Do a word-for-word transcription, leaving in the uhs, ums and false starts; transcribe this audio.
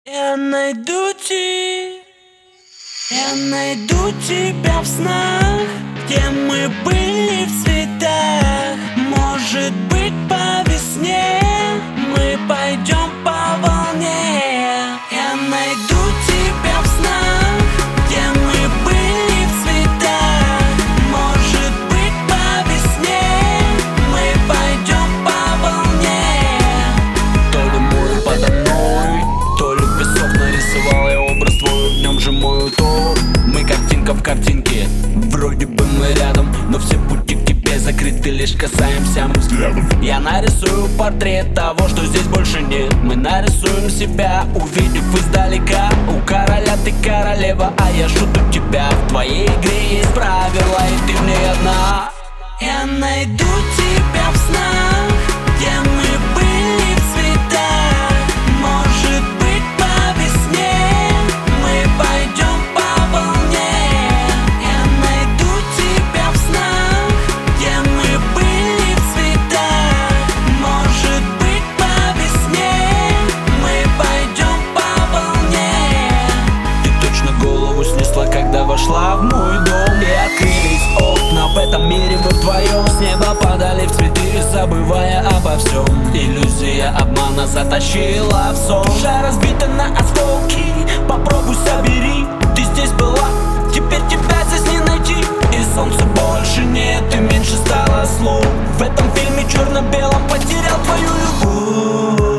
Я найду тебя, я найду тебя в снах, где мы были в цветах. Может быть, по весне мы пойдем по волне. Я найду тебя в снах, где мы были в цветах. Может быть, по весне мы пойдем по волне. То ли море подо мной, то ли песок нарисовал я образ твой. В нем же мой утоп. Мы картинка в картинке, вроде бы мы рядом, но все пути к тебе закрыты, лишь касаемся мы взглядом. Я нарисую портрет того, что здесь больше нет. Мы нарисуем себя, увидев издалека. У короля ты королева, а я шуту тебя. В твоей игре есть правила, и ты в ней одна. Я найду тебя в снах, где мы были в цветах. Может быть, по весне мы пойдем по волне. Я найду тебя в снах, где мы были в цветах. Может быть, по весне мы пойдем по волне. Ты точно голову снесла, когда вошла в мой дом. И открылись окна, в этом мире мы вдвоем. С неба падали в цветы, забывая обо всем. Иллюзия обмана затащила в сон. Душа разбита на осколки, попробуй собери. Ты здесь была, теперь тебя здесь не найти. И солнца больше нет, и меньше стало слов. В этом фильме черно-белом потерял твою любовь.